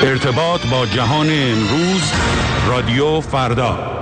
ارتباط با جهان امروز، رادیو فردا.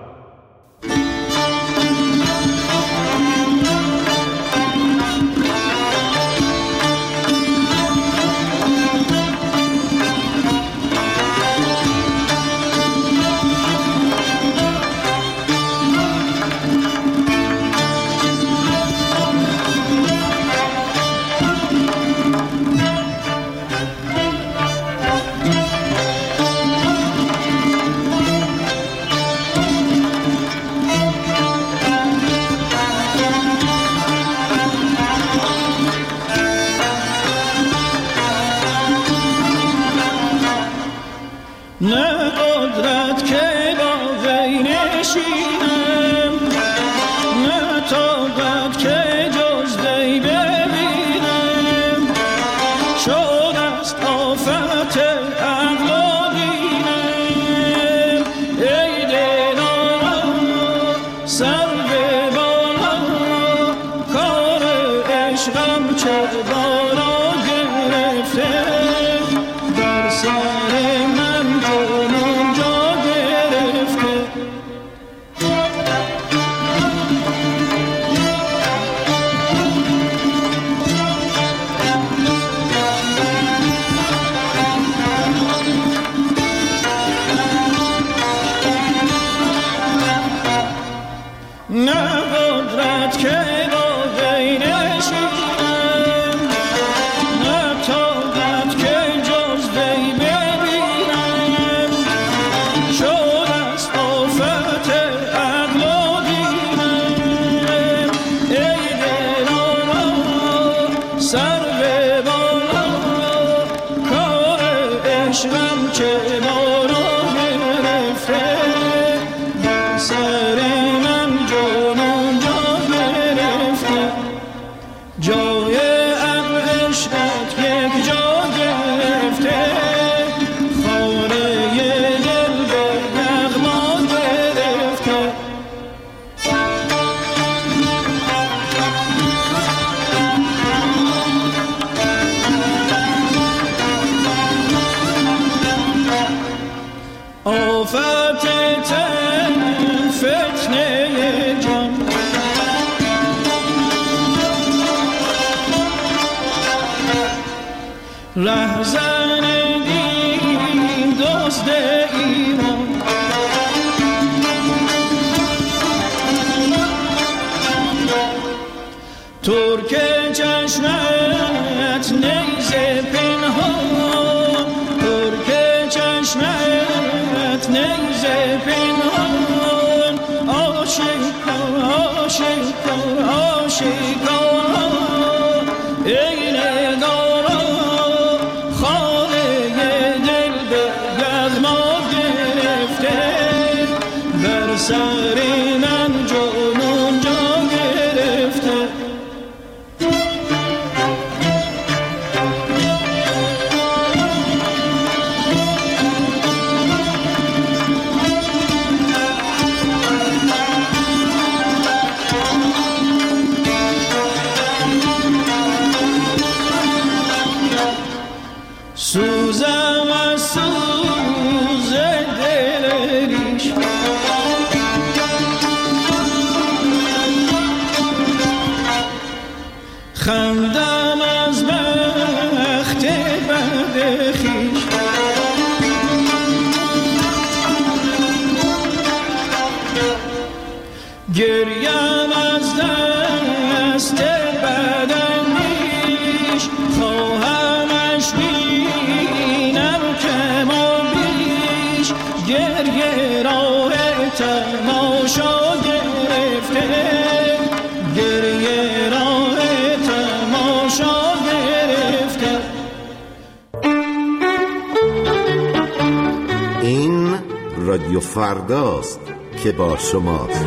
رادیو فرداست که با شماست.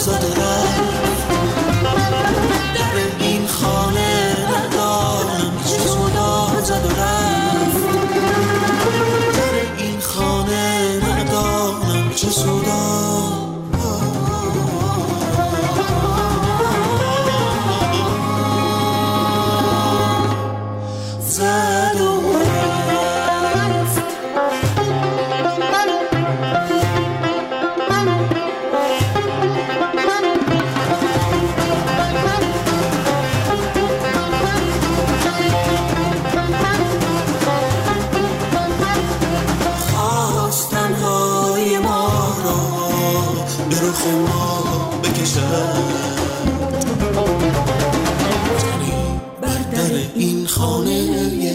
زد و رفت. در این خانه ندانم چه صدا زد و رفت. در این خانه ندانم چه صدا زد و رفت. خواست تنهای ما را به رخ ما بکشد، تنی بر در این خانه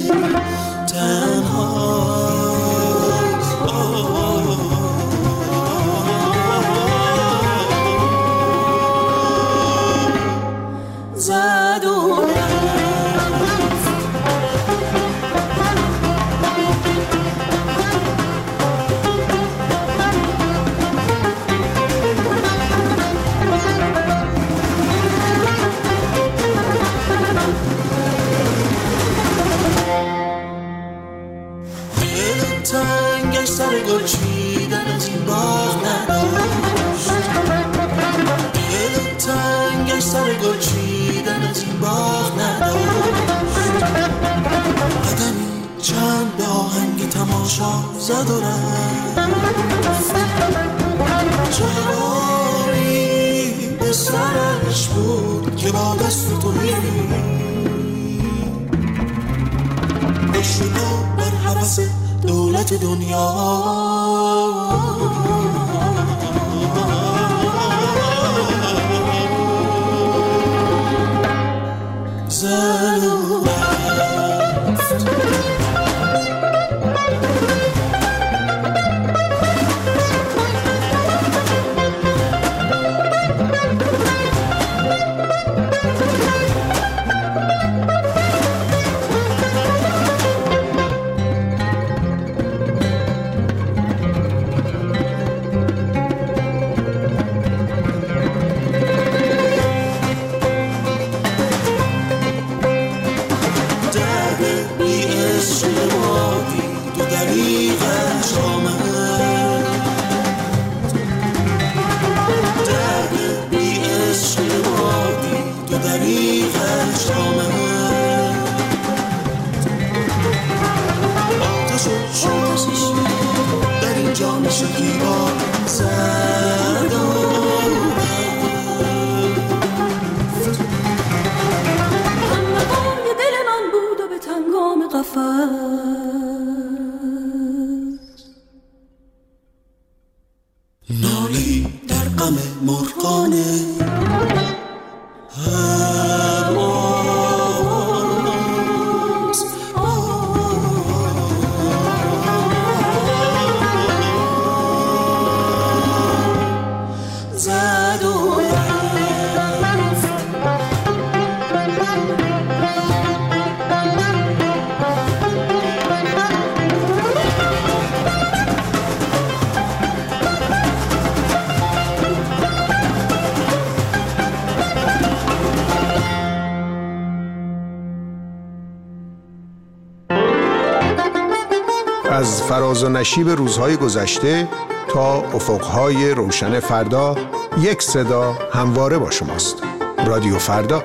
تنها زد و رفت. دلم تنگش سر گل چیدن از این باغ نداشت. دلم تنگش سر گل چیدن از این باغ نداشت. قدمی چند به آهنگ تماشا زد و رفت. جواری به سرش بود که با دست تویی بشنو بر حوث دولت دنیا زد و رفت. در این جان شکیبا زد و رفت. همه دل من بود و به تنگام قفس نالی در غم مرغانه از فراز و نشیب روزهای گذشته تا افقهای روشن فردا، یک صدا همواره با شماست. رادیو فردا.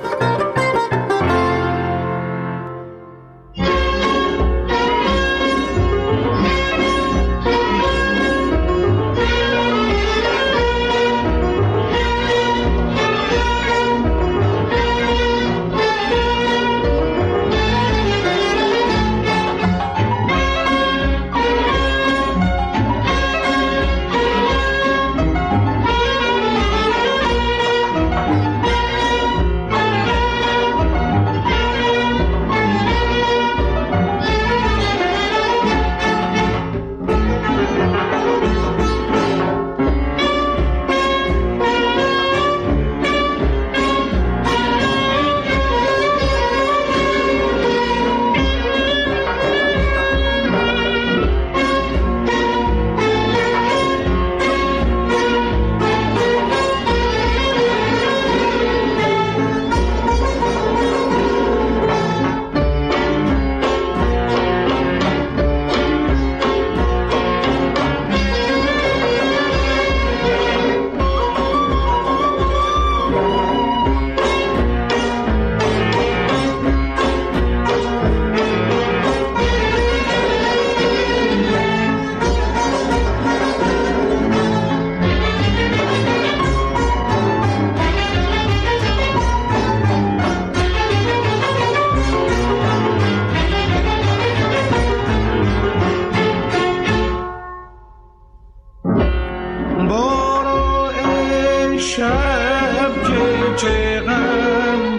شب که چه غم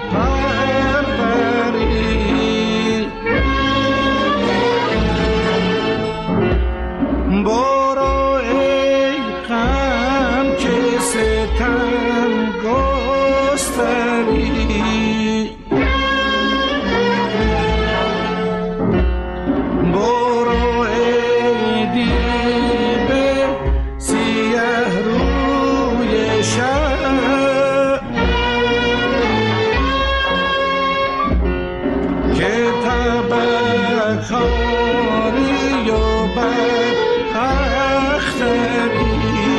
پروری، برو ای غم که ستم گستری، برو ای دیو سیه روی شب که تبخاری و بدبختری،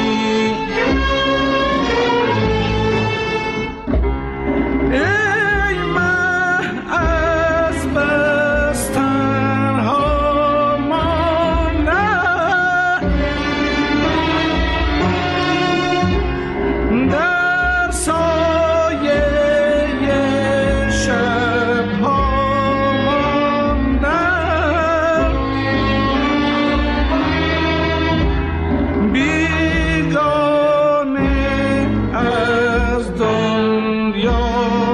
ای مه از بس تنها ماندن، در سایه شبها ماندن، بیگانه از دنیا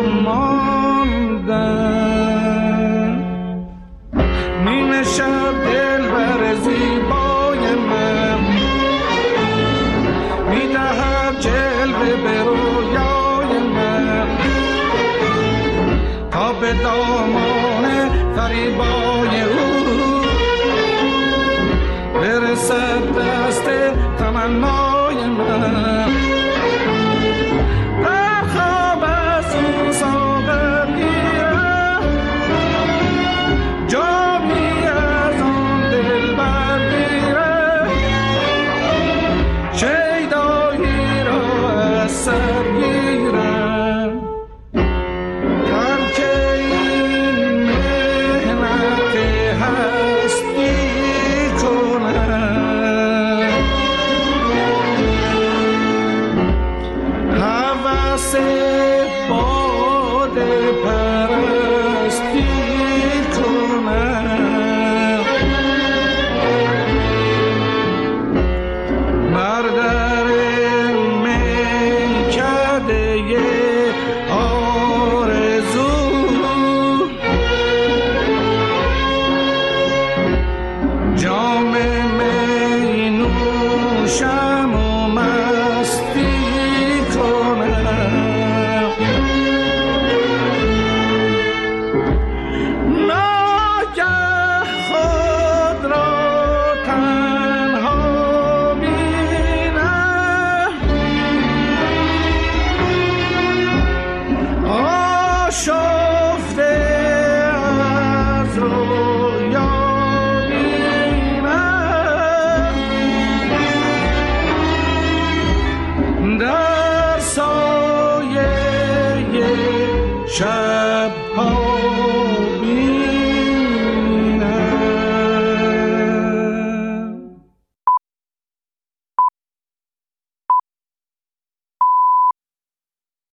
ماندن. نیمه شب دلبر زیبای من میدهد جلوه به رویای من، تا به دامان فریبای او برسد دست تمنای من. در خواب از او ساغر گیرم، جامی از آن دلبر گیرم، شیدایی را از سر گیرم. ترک این مهنت هستی کنم، هوس باده پرستی کنم، بر در میکده آرزو جام می نوشم و مستی کنم. ناگه خود را تنها بینم، آشفته از رویا بینم، در سایه شب ها